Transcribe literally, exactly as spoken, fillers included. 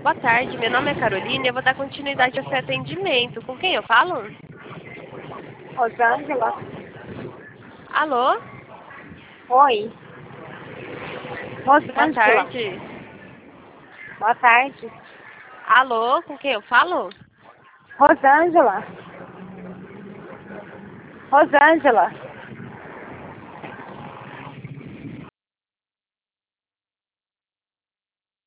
Boa tarde, meu nome é Carolina e eu vou dar continuidade ao seu atendimento. Com quem eu falo? Rosângela? Alô? Oi. Boa Rosângela? tarde. Boa tarde. Alô, com quem eu falo? Rosângela? Rosângela?